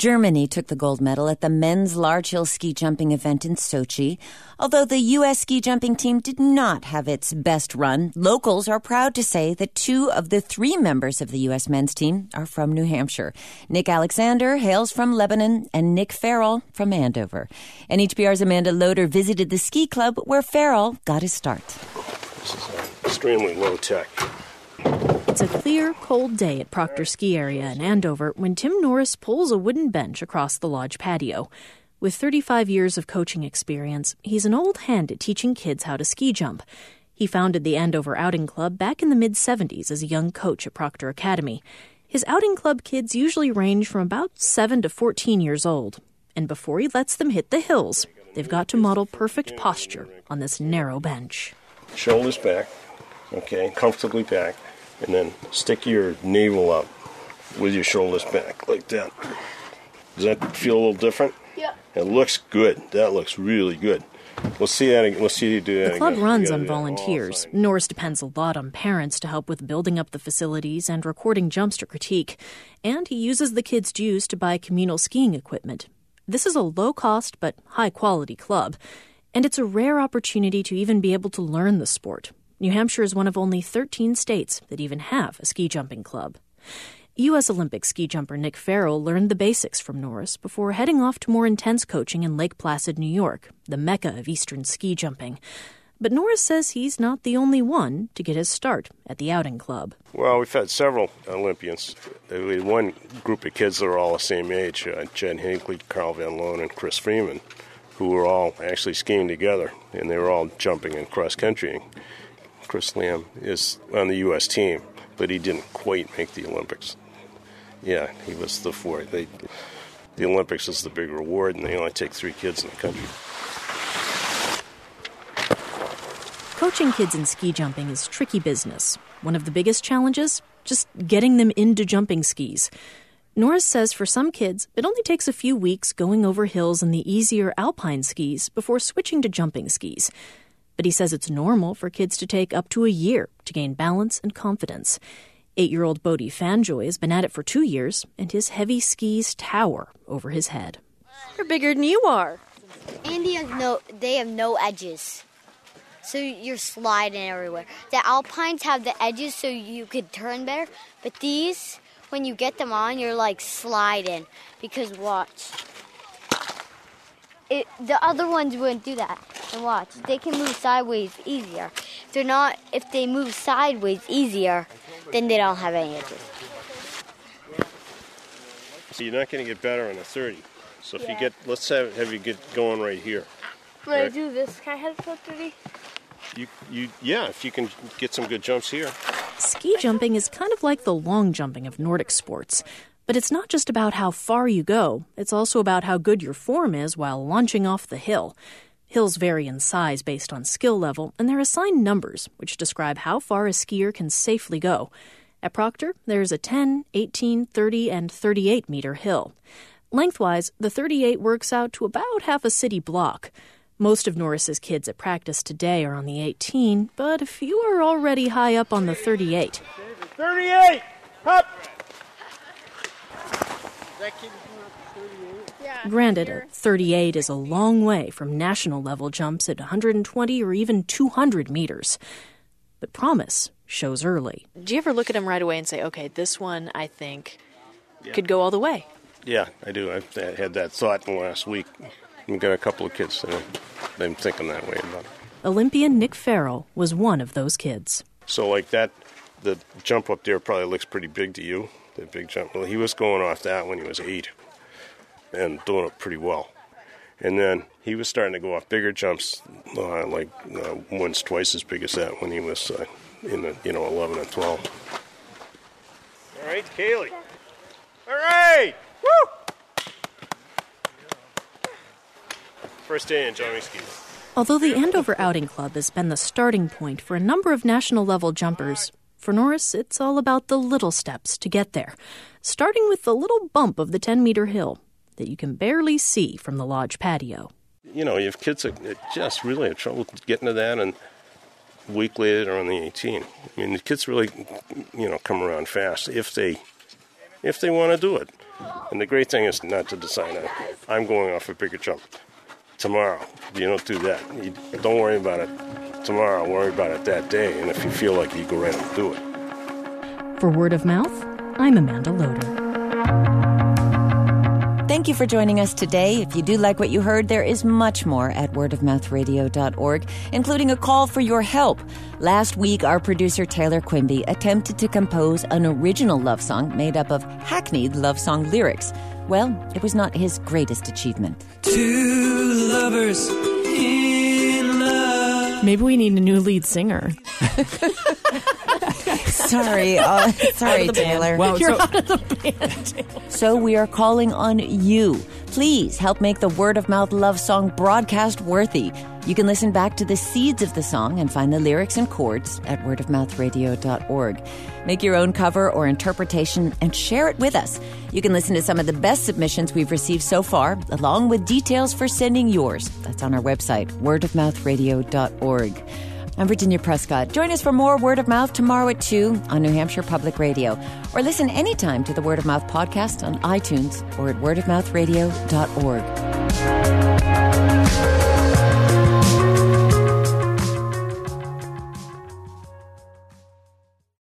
Germany took the gold medal at the men's large hill ski jumping event in Sochi. Although the U.S. ski jumping team did not have its best run, locals are proud to say that 2 of the 3 members of the U.S. men's team are from New Hampshire. Nick Alexander hails from Lebanon and Nick Farrell from Andover. NHPR's Amanda Loader visited the ski club where Farrell got his start. This is extremely low tech. It's a clear, cold day at Proctor Ski Area in Andover when Tim Norris pulls a wooden bench across the lodge patio. With 35 years of coaching experience, he's an old hand at teaching kids how to ski jump. He founded the Andover Outing Club back in the mid-'70s as a young coach at Proctor Academy. His outing club kids usually range from about 7 to 14 years old. And before he lets them hit the hills, they've got to model perfect posture on this narrow bench. Shoulders back, okay, comfortably back. And then stick your navel up with your shoulders back, like that. Does that feel a little different? Yeah. It looks good. That looks really good. We'll see that again. We'll see you do that again. The club runs on volunteers. Norris depends a lot on parents to help with building up the facilities and recording jumps to critique. And he uses the kids' dues to buy communal skiing equipment. This is a low-cost but high-quality club. And it's a rare opportunity to even be able to learn the sport. New Hampshire is one of only 13 states that even have a ski jumping club. U.S. Olympic ski jumper Nick Farrell learned the basics from Norris before heading off to more intense coaching in Lake Placid, New York, the mecca of eastern ski jumping. But Norris says he's not the only one to get his start at the Outing Club. Well, we've had several Olympians. We had one group of kids that are all the same age, Jen Hinckley, Carl Van Loon, and Chris Freeman, who were all actually skiing together, and they were all jumping in cross-country. Chris Lamb is on the U.S. team, but he didn't quite make the Olympics. Yeah, he was the 4th. The Olympics is the big reward, and they only take 3 kids in the country. Coaching kids in ski jumping is tricky business. One of the biggest challenges? Just getting them into jumping skis. Norris says for some kids, it only takes a few weeks going over hills in the easier alpine skis before switching to jumping skis. But he says it's normal for kids to take up to a year to gain balance and confidence. 8-year-old Bodie Fanjoy has been at it for 2 years, and his heavy skis tower over his head. You're bigger than you are. And they have no edges. So you're sliding everywhere. The Alpines have the edges so you could turn better. But these, when you get them on, you're like sliding. Because watch. The other ones wouldn't do that. And watch, they can move sideways easier. If they move sideways easier, then they don't have any edges. So you're not going to get better on a 30. So if you get, let's have you get going right here. When I do this, can I head for 30? Yeah, if you can get some good jumps here. Ski jumping is kind of like the long jumping of Nordic sports. But it's not just about how far you go. It's also about how good your form is while launching off the hill. Hills vary in size based on skill level, and they're assigned numbers, which describe how far a skier can safely go. At Proctor, there's a 10, 18, 30, and 38-meter hill. Lengthwise, the 38 works out to about half a city block. Most of Norris's kids at practice today are on the 18, but a few are already high up on the 38. 38! Up! Granted, a 38 is a long way from national-level jumps at 120 or even 200 meters. But promise shows early. Do you ever look at them right away and say, okay, this one, I think, could go all the way? Yeah, I do. I had that thought in the last week. We've got a couple of kids that I'm thinking that way about it. Olympian Nick Farrell was one of those kids. So like that, the jump up there probably looks pretty big to you, that big jump. Well, he was going off that when he was 8 and doing it pretty well. And then he was starting to go off bigger jumps, once, twice as big as that when he was in the 11 and 12. All right, Kaylee. All right! Woo! First day in jumping skis. Although the Andover Outing Club has been the starting point for a number of national-level jumpers, for Norris, it's all about the little steps to get there, starting with the little bump of the 10-meter hill that you can barely see from the lodge patio. You know, you have kids that just really have trouble getting to that, and a week later they're on the 18. I mean, the kids really, come around fast if they want to do it. And the great thing is not to decide, I'm going off a bigger jump tomorrow. You don't do that. You don't worry about it tomorrow. Worry about it that day. And if you feel like you go right and do it. For Word of Mouth, I'm Amanda Loder. Thank you for joining us today. If you do like what you heard, there is much more at wordofmouthradio.org, including a call for your help. Last week, our producer Taylor Quimby attempted to compose an original love song made up of hackneyed love song lyrics. Well, it was not his greatest achievement. Two lovers in love. Maybe we need a new lead singer. Sorry, Taylor. Wow, You're out of the band. So we are calling on you. Please help make the Word of Mouth love song broadcast worthy. You can listen back to the seeds of the song and find the lyrics and chords at wordofmouthradio.org. Make your own cover or interpretation and share it with us. You can listen to some of the best submissions we've received so far, along with details for sending yours. That's on our website, wordofmouthradio.org. I'm Virginia Prescott. Join us for more Word of Mouth tomorrow at 2 on New Hampshire Public Radio. Or listen anytime to the Word of Mouth podcast on iTunes or at wordofmouthradio.org.